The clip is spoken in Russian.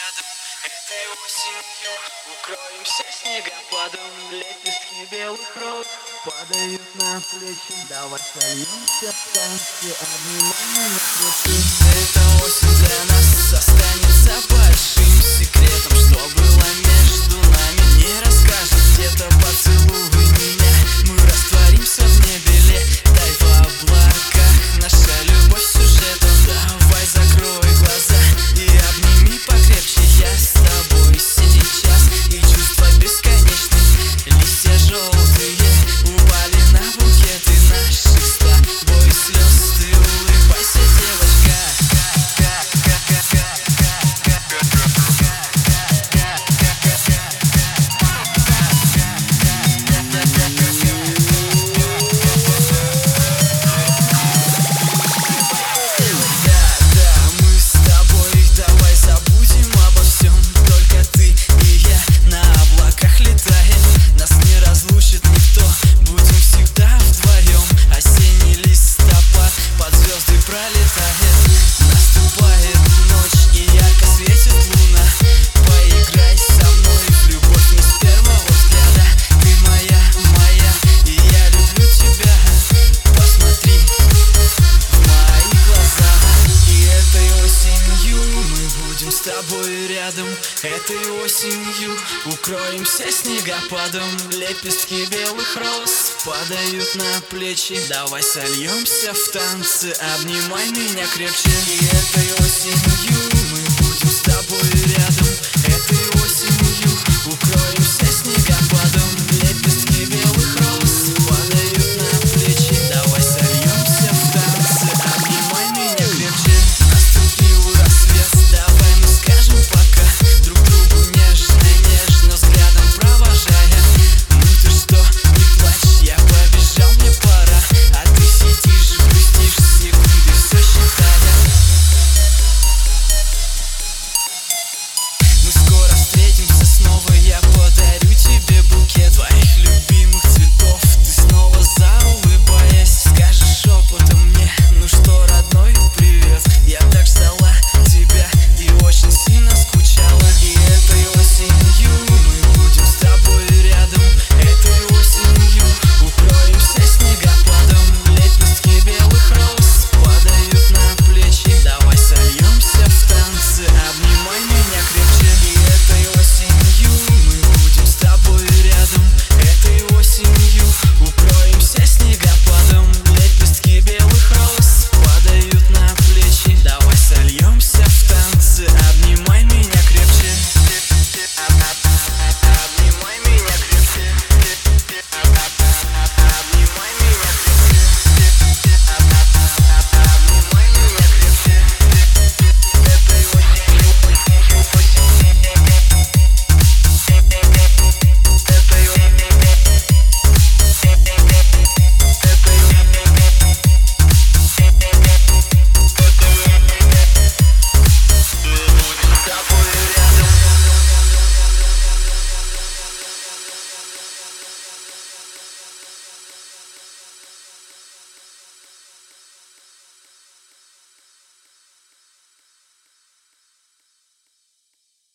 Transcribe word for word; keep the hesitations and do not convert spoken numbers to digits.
рядом этой осенью. Укроемся снегопадом, лепестки белых роз падают на плечи. Давай сольемся в танце, обнимай меня крепче. Эта осень для нас останется большим секретом. Что было между нами, не расскажет где-то. Поцелуй меня, мы растворимся в небе. Дай в облаках, наша любовь сюжетом. Давай закрой глаза и обними покрепче. Я с тобой сейчас, и чувства бесконечны. Листья желтые упали на букеты наших с тобой слез. Ты улыбайся, девочка. С тобой рядом этой осенью. Укроемся снегопадом, лепестки белых роз падают на плечи. Давай сольемся в танце, обнимай меня крепче. И этой осенью